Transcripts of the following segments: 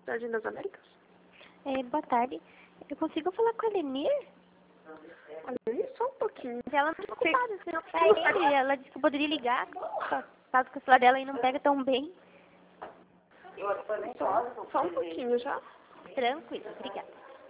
Jardim das Américas? Boa tarde. Eu consigo falar com a Lenir? Olha, só um pouquinho. Ela não está ocupada, senão ela disse que eu poderia ligar, caso que o celular dela aí não pega tão bem. Só um pouquinho já. Tranquilo, obrigada.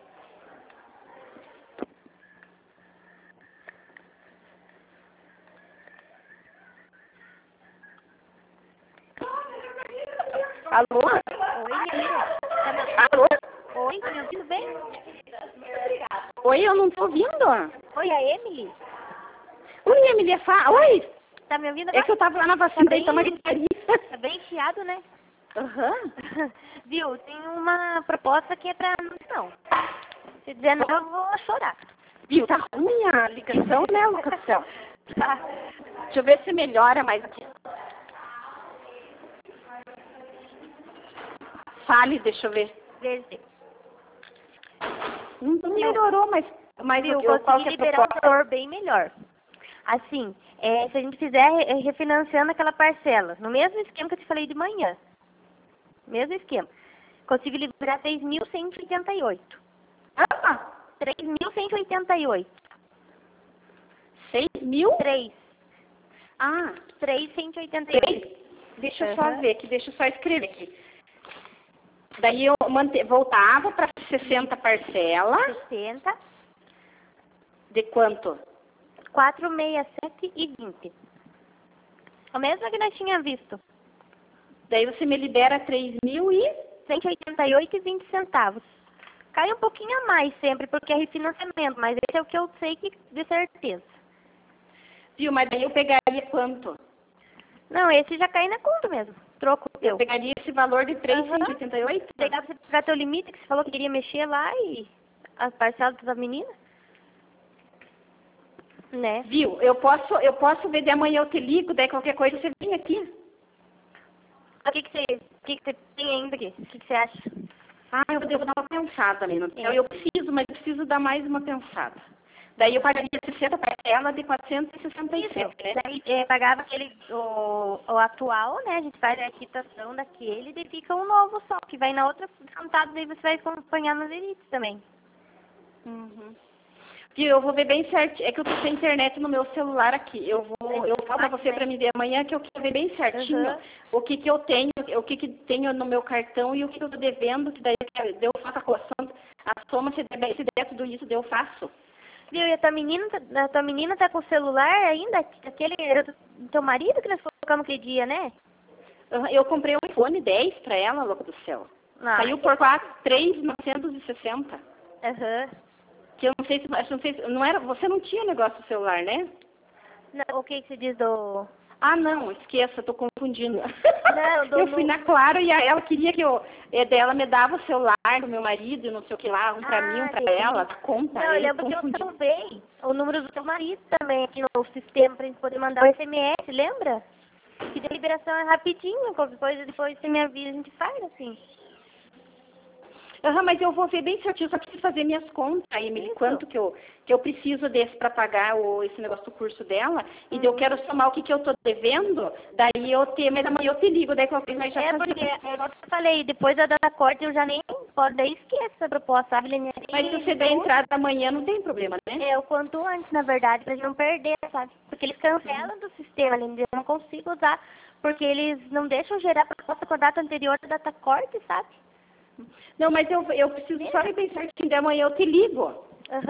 Alô? Oi, Lenir. Alô? Oi, tá me ouvindo bem? Oi, eu não tô ouvindo. Oi, a Emily? Oi, Emily, Oi! Tá me ouvindo É agora? que eu tava lá na vacina, daí tá uma gritaria. Tá bem chiado, né? Aham. Viu, tem uma proposta que é pra não. Se dizer não, eu vou chorar. Viu, tá ruim a ligação, né, locação? Tá. Deixa eu ver se melhora mais aqui. Fale, deixa eu ver. Desde. Não melhorou, mas Viu, o que eu consegui liberar um valor bem melhor. Assim, se a gente fizer refinanciando aquela parcela, no mesmo esquema que eu te falei de manhã. Mesmo esquema. Consigo liberar 3.188. Ah, 3.188. 6 mil? 3. Ah, 3.188. 3. Deixa eu só ver aqui, deixa eu só escrever aqui. Daí eu voltava para 60 parcelas. 60. De quanto? 467 e 20. A mesma que nós tínhamos visto. Daí você me libera 3.000 e... 188 e 20 centavos. Cai um pouquinho a mais sempre, porque é refinanciamento, mas esse é o que eu sei que de certeza. Viu, mas daí eu pegaria quanto? Não, esse já cai na conta mesmo. Troco Eu teu. pegaria esse valor de 388? Pegar pra você pegar teu limite, que você falou que queria mexer lá e as parcelas da menina. Né? Viu, eu posso ver de amanhã, eu te ligo, daí qualquer coisa você vem aqui. O que você tem ainda aqui? O que você acha? Ah, eu devo dar uma pensada, menina. Então, eu preciso dar mais uma pensada. Daí eu pagaria 60 parcelas de 467, né? Daí pagava o atual, né? A gente faz a quitação daquele e fica um novo só, que vai na outra descontado, daí você vai acompanhar nos limites também. Uhum. Viu, eu vou ver bem certinho. É que eu tô sem internet no meu celular aqui. Eu falo pra você pra me ver amanhã que eu quero ver bem certinho o que eu tenho, o que tenho no meu cartão e o que eu tô devendo, que daí eu faço a soma, se der tudo isso, daí eu faço. Viu, e a tua menina tá com o celular ainda? Aquele era do teu marido que nós colocamos aquele dia, né? Eu comprei um iPhone 10 pra ela, louca do céu. Saiu por 3.960. Que eu não sei se não era, você não tinha negócio do celular, né? Não, o que você diz do... Ah, não, esqueça, tô confundindo. Não, eu fui na Claro e ela queria que ela me dava o celular do meu marido e não sei o que lá, um pra mim, um pra ela, da conta. Não, eu lembro que eu salvei o número do teu marido também aqui no sistema pra gente poder mandar o SMS, lembra? Que a liberação é rapidinho, qualquer coisa depois você me avisa, a gente faz assim. Mas eu vou ver bem certinho, só preciso fazer minhas contas, Emily, quanto que eu preciso desse para pagar esse negócio do curso dela, e daí eu quero somar o que eu tô devendo, daí mas amanhã eu te ligo, daí qualquer coisa nós já fazemos. Porque, eu falei, depois da data corte eu já nem posso, daí esqueça a proposta, sabe, Leniane? Mas se você der entrada amanhã, não tem problema, né? O quanto antes, na verdade, pra gente não perder, sabe? Porque eles cancelam do sistema, Leniane, eu não consigo usar, porque eles não deixam gerar proposta com a data anterior da data corte, sabe? Não, mas eu preciso só ver bem certinho, de amanhã eu te ligo.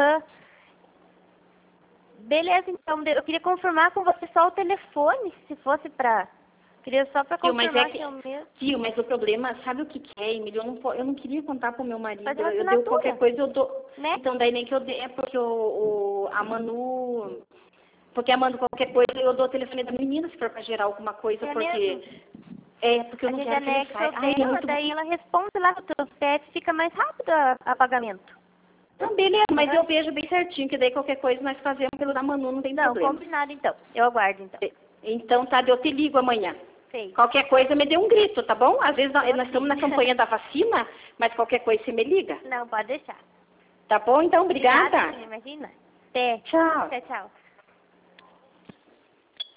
Beleza, então, eu queria confirmar com você só o telefone, se fosse pra... Queria só pra confirmar que é o mesmo. Tio, mas o problema, sabe o que é, Emília? Eu não queria contar pro meu marido. Eu dei qualquer coisa, eu dou... Né? Então, daí nem que eu dei, porque a Manu... Porque a Manu, qualquer coisa, eu dou o telefone da menina, se for pra gerar alguma coisa, porque... Porque eu não quero que ele saia. Daí ela responde lá no teu CEP, fica mais rápido a pagamento. Não, beleza, mas eu vejo bem certinho, que daí qualquer coisa nós fazemos pelo da Manu, não tem problema. Não, combinado então. Eu aguardo então. Então tá, eu te ligo amanhã. Sei. Qualquer coisa me dê um grito, tá bom? Às vezes nós estamos na campanha da vacina, mas qualquer coisa você me liga. Não, pode deixar. Tá bom? Então, obrigada. Imagina. Até. Tchau. Tchau.